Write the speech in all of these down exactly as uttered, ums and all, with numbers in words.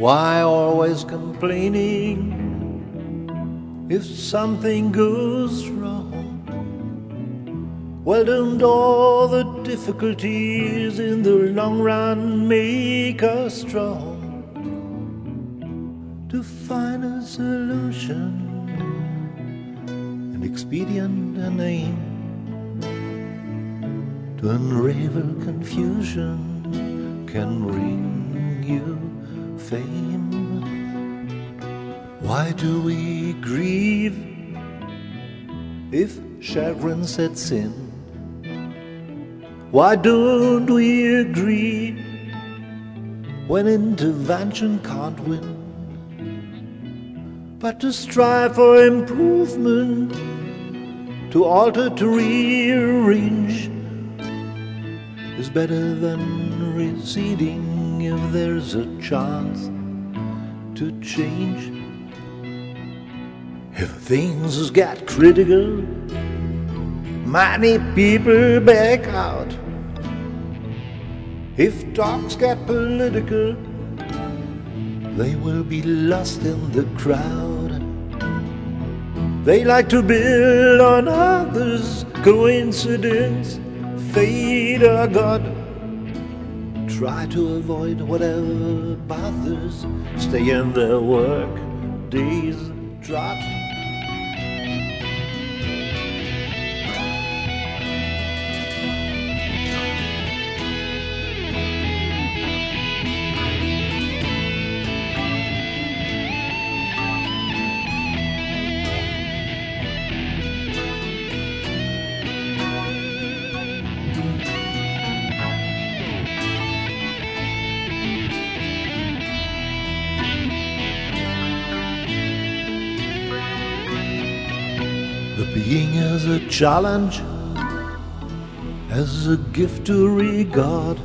Why always complaining if something goes wrong? Well, don't all the difficulties in the long run make us strong? To find a solution, an expedient, an aim, to unravel confusion can bring you fame. Why do we grieve if chagrin sets in? Why don't we agree when intervention can't win? But to strive for improvement, to alter, to rearrange, is better than receding if there's a chance to change. If things get critical, many people back out. If talks get political, they will be lost in the crowd. They like to build on others' coincidence, fate or God. Try to avoid whatever bothers, stay in their work days trot. The being as a challenge, as a gift to regard,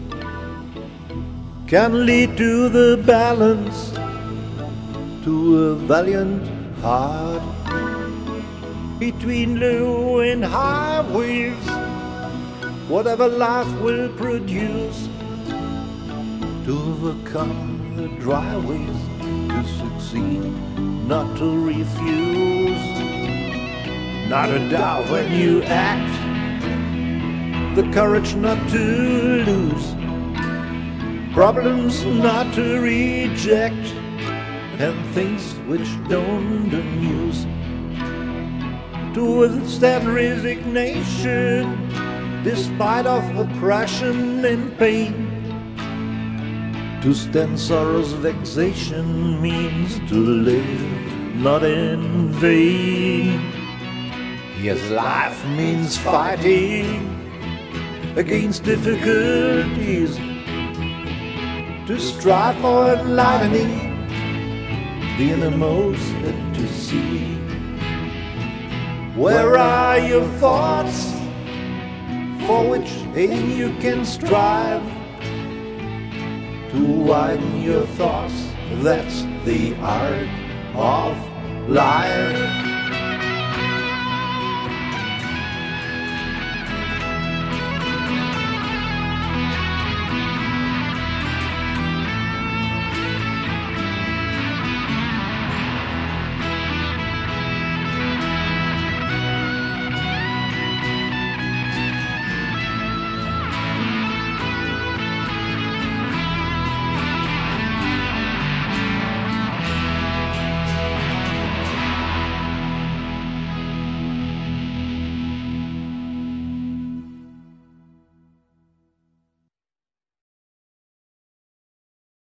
can lead to the balance, to a valiant heart. Between low and high waves, whatever life will produce, to overcome the dry ways, to succeed, not to refuse. Not a doubt when you act, the courage not to lose, problems not to reject, and things which don't amuse. To withstand resignation, despite of oppression and pain. To stand sorrow's vexation means to live not in vain. Yes, life means fighting against difficulties, to strive for enlightening the innermost and to see. Where are your thoughts for which aim you can strive? To widen your thoughts, that's the art of life.